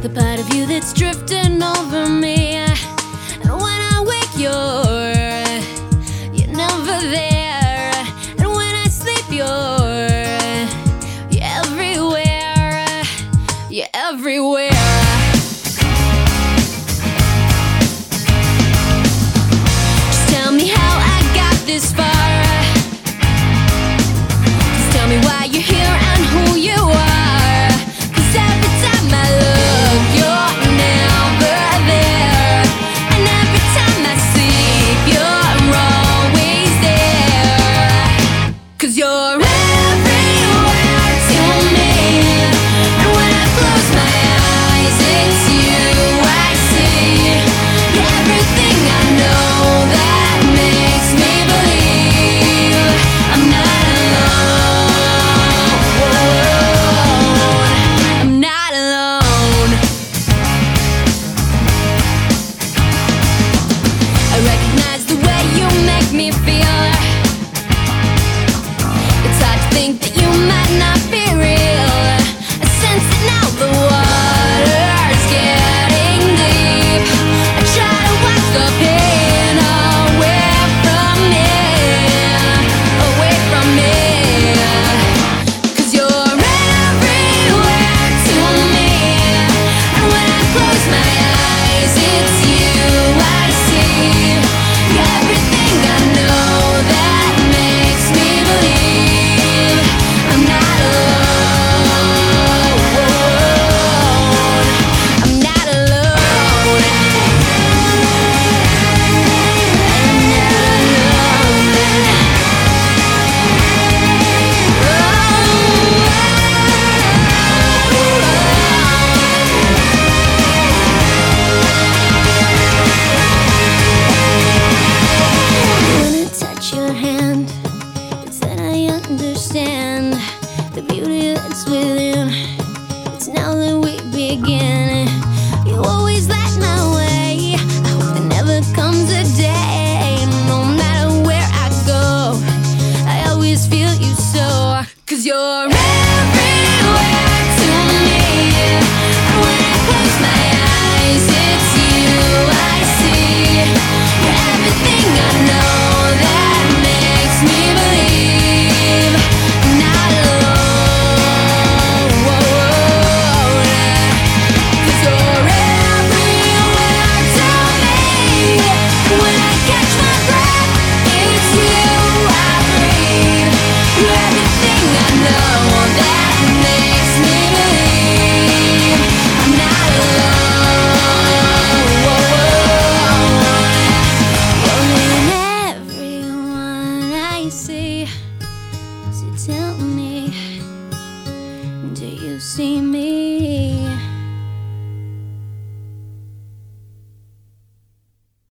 the part of you that's drifting over me. And when I wake, you're never there. And when I sleep, you're everywhere. You're everywhere. Just tell me how I got this far. Just tell me why you're here and who you are. 'Cause every time I look, you're never there. And every time I sleep, you're always there. 'Cause you're everywhere to me. And when I close my eyes, it's you I see. You're everything I know that makes me believe I'm not alone. I'm not alone. I recognize the way you make me feel. It's hard to think that you might not be real. I sense it now, the water's getting deep. I try to wash the pain away from me, away from me. 'Cause you're everywhere to me. And when I close my eyes, it's you I see. You're everything I know that makes me believe I'm not alone. I'm not alone. When I touch your hand, it's then I understand the beauty that's within. It's now that we begin. You always light my way. I hope there never comes a day, no matter where I go, I always feel you so. 'Cause you're everywhere to me. And when I close my eyes, it's you I see. You're everything I know that makes me believe I'm not alone. 'Cause you're everywhere to me. When I catch my breath, it's you I breathe. You're everything I know that makes me believe I'm not alone. You're in everyone I see. So tell me, do you see me?